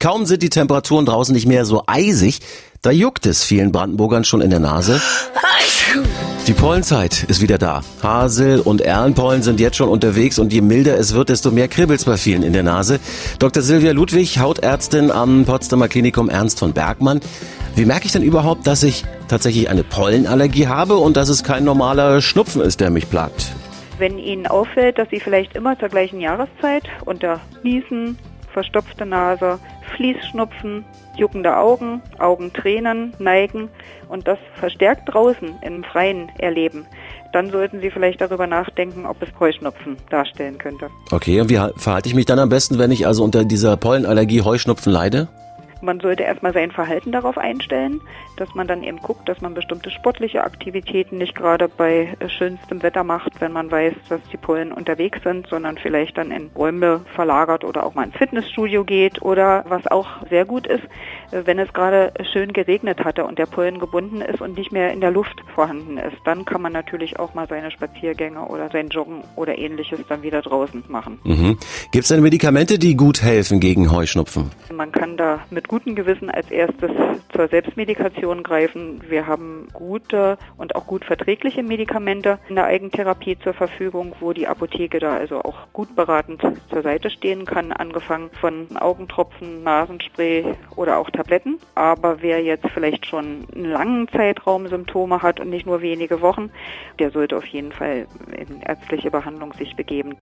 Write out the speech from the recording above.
Kaum sind die Temperaturen draußen nicht mehr so eisig, da juckt es vielen Brandenburgern schon in der Nase. Die Pollenzeit ist wieder da. Hasel- und Erlenpollen sind jetzt schon unterwegs und je milder es wird, desto mehr kribbelt's bei vielen in der Nase. Dr. Silvia Ludwig, Hautärztin am Potsdamer Klinikum Ernst von Bergmann. Wie merke ich denn überhaupt, dass ich tatsächlich eine Pollenallergie habe und dass es kein normaler Schnupfen ist, der mich plagt? Wenn Ihnen auffällt, dass Sie vielleicht immer zur gleichen Jahreszeit unter Niesen, verstopfte Nase, Fließschnupfen, juckende Augen, Augentränen neigen und das verstärkt draußen im Freien erleben, dann sollten Sie vielleicht darüber nachdenken, ob es Heuschnupfen darstellen könnte. Okay, und wie verhalte ich mich dann am besten, wenn ich also unter dieser Pollenallergie Heuschnupfen leide? Man sollte erstmal sein Verhalten darauf einstellen, dass man dann eben guckt, dass man bestimmte sportliche Aktivitäten nicht gerade bei schönstem Wetter macht, wenn man weiß, dass die Pollen unterwegs sind, sondern vielleicht dann in Räume verlagert oder auch mal ins Fitnessstudio geht oder was auch sehr gut ist, wenn es gerade schön geregnet hatte und der Pollen gebunden ist und nicht mehr in der Luft vorhanden ist, dann kann man natürlich auch mal seine Spaziergänge oder sein Joggen oder ähnliches dann wieder draußen machen. Gibt es denn Medikamente, die gut helfen gegen Heuschnupfen? Man kann da mit gutem Gewissen als erstes zur Selbstmedikation greifen. Wir haben gute und auch gut verträgliche Medikamente in der Eigentherapie zur Verfügung, wo die Apotheke da also auch gut beratend zur Seite stehen kann, angefangen von Augentropfen, Nasenspray oder auch Tabletten. Aber wer jetzt vielleicht schon einen langen Zeitraum Symptome hat und nicht nur wenige Wochen, der sollte auf jeden Fall in ärztliche Behandlung sich begeben.